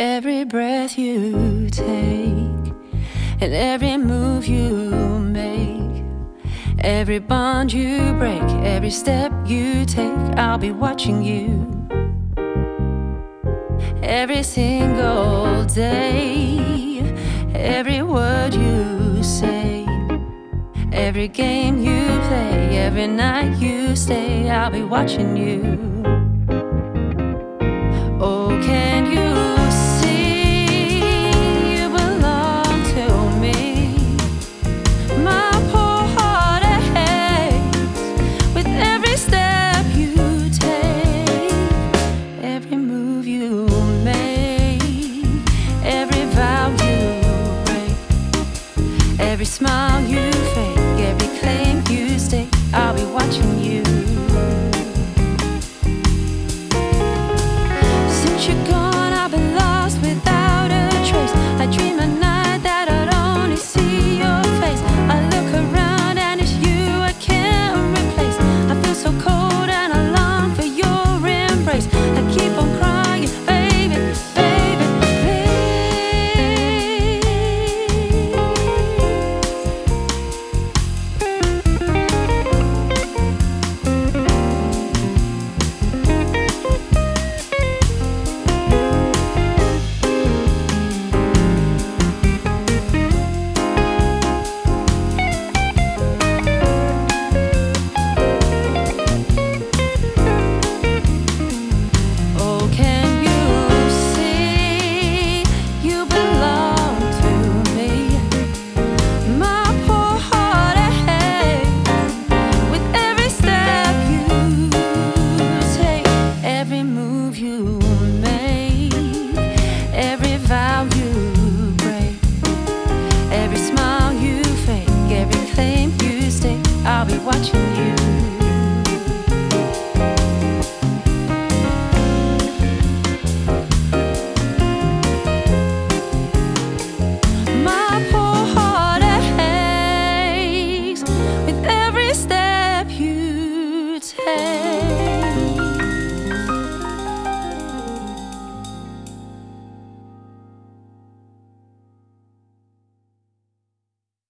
Every breath you take and every move you make, every bond you break, every step you take, I'll be watching you. Every single day, every word you say, every game you play, every night you stay, I'll be watching you. Oh, can you see you belong to me? My poor heart aches with every step you take, every move you make, every vow you break, every smile you fake, every claim you stake, I'll be watching you. You're gone, I've been lost without a trace. I dream at night that I'd only see your face. I look around and it's you I can't replace. I feel so cold and I long for your embrace. I keep on crying, baby, baby, I'll be watching you.